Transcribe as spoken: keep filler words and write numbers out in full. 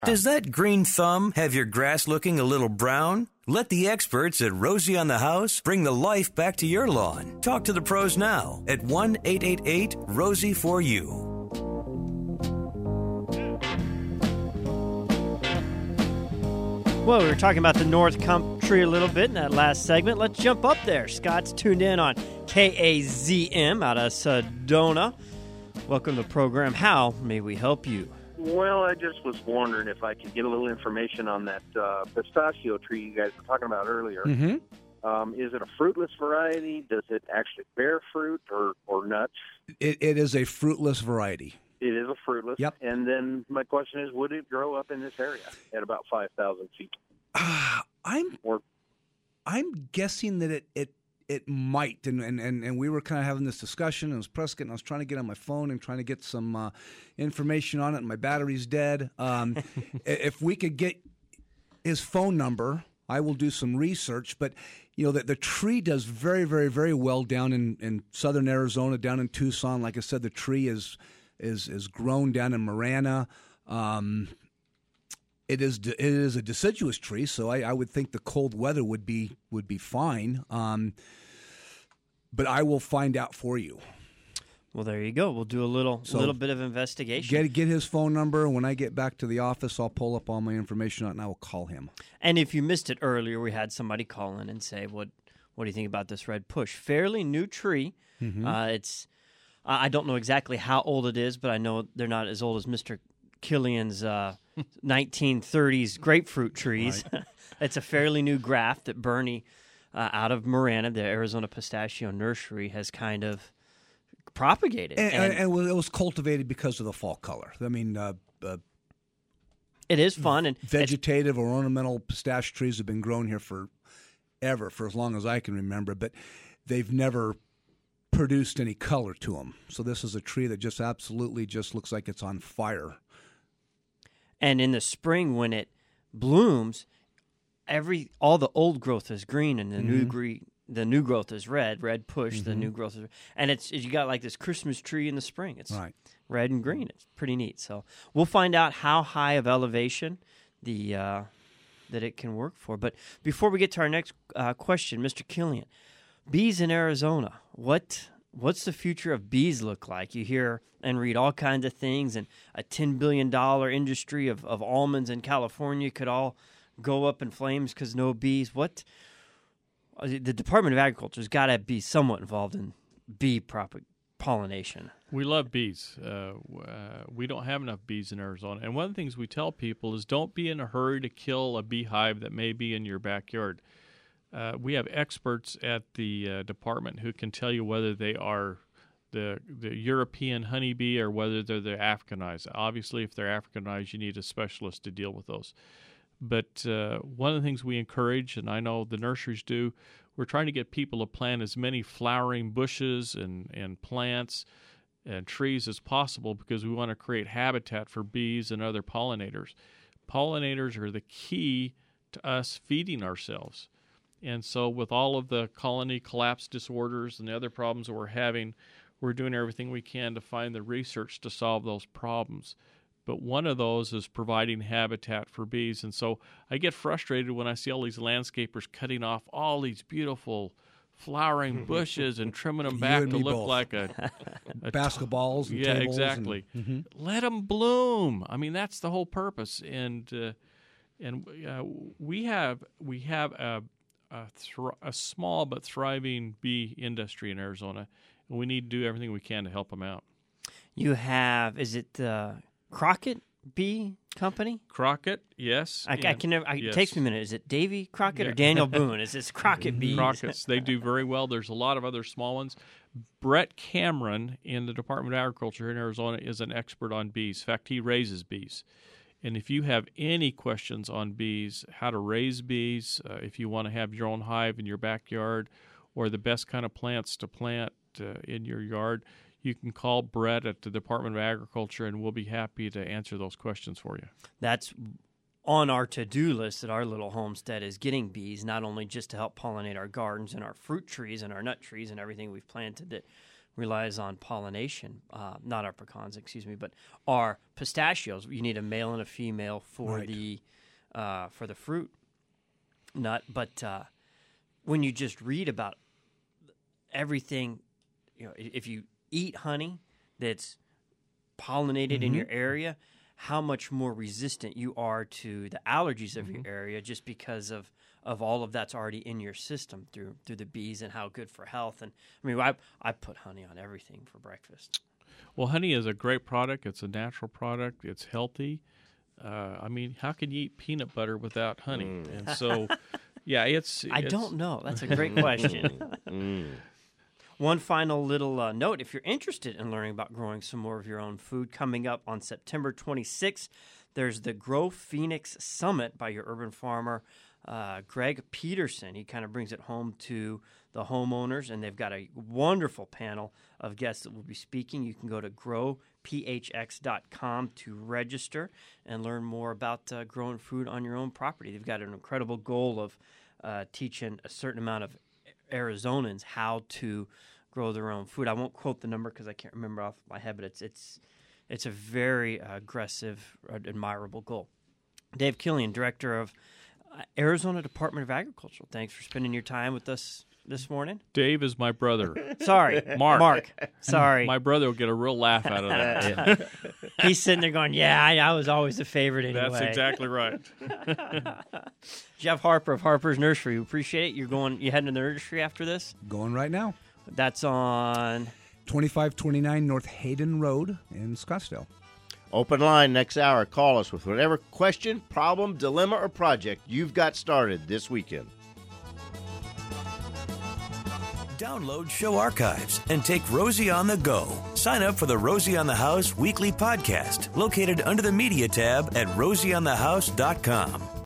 Does that green thumb have your grass looking a little brown? Let the experts at Rosie on the House bring the life back to your lawn. Talk to the pros now at one eight eight eight Rosie for you. Well, we were talking about the North Country a little bit in that last segment. Let's jump up there. Scott's tuned in on K A Z M out of Sedona. Welcome to the program. How may we help you? Well, I just was wondering if I could get a little information on that uh, pistachio tree you guys were talking about earlier. Mm-hmm. Um, is it a fruitless variety? Does it actually bear fruit or, or nuts? It, it is a fruitless variety. It is a fruitless. Yep. And then my question is, would it grow up in this area at about five thousand feet? Uh, I'm Or, I'm guessing that it it, it might. And, and, and, and we were kind of having this discussion. It was Prescott, and I was trying to get on my phone and trying to get some uh, information on it, and my battery's dead. Um, if we could get his phone number, I will do some research. But, you know, the, the tree does very, very, very well down in, in southern Arizona, down in Tucson. Like I said, the tree is – is is grown down in Marana. Um, it is it is a deciduous tree, so I, I would think the cold weather would be would be fine. Um, but I will find out for you. Well, there you go. We'll do a little So, little bit of investigation. Get get his phone number. When I get back to the office, I'll pull up all my information out and I will call him. And if you missed it earlier, we had somebody call in and say, "What what do you think about this red push?" Fairly new tree. Mm-hmm. Uh, it's I don't know exactly how old it is, but I know they're not as old as Mister Killian's uh, nineteen thirties grapefruit trees. Right. It's a fairly new graft that Bernie uh, out of Marana, the Arizona Pistachio Nursery, has kind of propagated. And, and, and, and it was cultivated because of the fall color. I mean, uh, uh, it is fun. And vegetative or ornamental pistache trees have been grown here forever, for as long as I can remember, but they've never produced any color to them. So this is a tree that just absolutely just looks like it's on fire. And in the spring when it blooms, every all the old growth is green and the mm-hmm. new green the new growth is red, red push, mm-hmm. the new growth is and it's you got like this Christmas tree in the spring. It's right. red and green. It's pretty neat. So we'll find out how high of elevation the uh, that it can work for. But before we get to our next uh, question, Mister Killian, bees in Arizona. What what's the future of bees look like? You hear and read all kinds of things, and a ten billion dollars industry of, of almonds in California could all go up in flames because no bees. What the Department of Agriculture has got to be somewhat involved in bee prop- pollination. We love bees. Uh, uh, we don't have enough bees in Arizona. And one of the things we tell people is don't be in a hurry to kill a beehive that may be in your backyard. Uh, we have experts at the uh, department who can tell you whether they are the the European honeybee or whether they're the Africanized. Obviously, if they're Africanized, you need a specialist to deal with those. But uh, one of the things we encourage, and I know the nurseries do, we're trying to get people to plant as many flowering bushes and, and plants and trees as possible because we want to create habitat for bees and other pollinators. Pollinators are the key to us feeding ourselves. And so with all of the colony collapse disorders and the other problems that we're having, we're doing everything we can to find the research to solve those problems. But one of those is providing habitat for bees. And so I get frustrated when I see all these landscapers cutting off all these beautiful flowering bushes and trimming them back to look both. like a, a basketballs and yeah, tables exactly. And, mm-hmm. Let them bloom. I mean, that's the whole purpose. And uh, and uh, we have we have a A, thr- a small but thriving bee industry in Arizona, and we need to do everything we can to help them out. You have, is it the Crockett Bee Company? Crockett, yes. I, I can never. I, yes. It takes me a minute. Is it Davy Crockett Yeah. or Daniel Boone? Is this Crockett Bees? Crockett's. They do very well. There's a lot of other small ones. Brett Cameron in the Department of Agriculture in Arizona is an expert on bees. In fact, he raises bees. And if you have any questions on bees, how to raise bees, uh, if you want to have your own hive in your backyard, or the best kind of plants to plant uh, in your yard, you can call Brett at the Department of Agriculture, and we'll be happy to answer those questions for you. That's on our to-do list at our little homestead is getting bees, not only just to help pollinate our gardens and our fruit trees and our nut trees and everything we've planted that relies on pollination, uh, not our pecans, excuse me, but our pistachios. You need a male and a female for Right. the uh, for the fruit nut. But uh, when you just read about everything, you know, if you eat honey that's pollinated Mm-hmm. in your area, how much more resistant you are to the allergies of Mm-hmm. your area just because of, of all of that's already in your system through through the bees and how good for health. And I mean, I I put honey on everything for breakfast. Well, honey is a great product. It's a natural product. It's healthy. Uh, I mean, how can you eat peanut butter without honey? And so, yeah, it's. I it's- don't know. That's a great question. One final little uh, note. If you're interested in learning about growing some more of your own food, coming up on September twenty-sixth, there's the Grow Phoenix Summit by your urban farmer, uh, Greg Peterson. He kind of brings it home to the homeowners, and they've got a wonderful panel of guests that will be speaking. You can go to grow p h x dot com to register and learn more about uh, growing food on your own property. They've got an incredible goal of uh, teaching a certain amount of Arizonans how to grow their own food. I won't quote the number because I can't remember off my head, but it's it's it's a very uh, aggressive, uh, admirable goal. Dave Killian, Director of uh, Arizona Department of Agriculture, thanks for spending your time with us this morning. Dave is my brother. Sorry, Mark. Mark. Sorry. My brother will get a real laugh out of that. He's sitting there going, yeah, I, I was always the favorite anyway. That's exactly right. Jeff Harper of Harper's Nursery. We appreciate it. You're going, you heading to the nursery after this? Going right now. That's on... twenty-five twenty-nine North Hayden Road in Scottsdale. Open line next hour. Call us with whatever question, problem, dilemma, or project you've got started this weekend. Download show archives and take Rosie on the go. Sign up for the Rosie on the House weekly podcast, located under the media tab at rosie on the house dot com.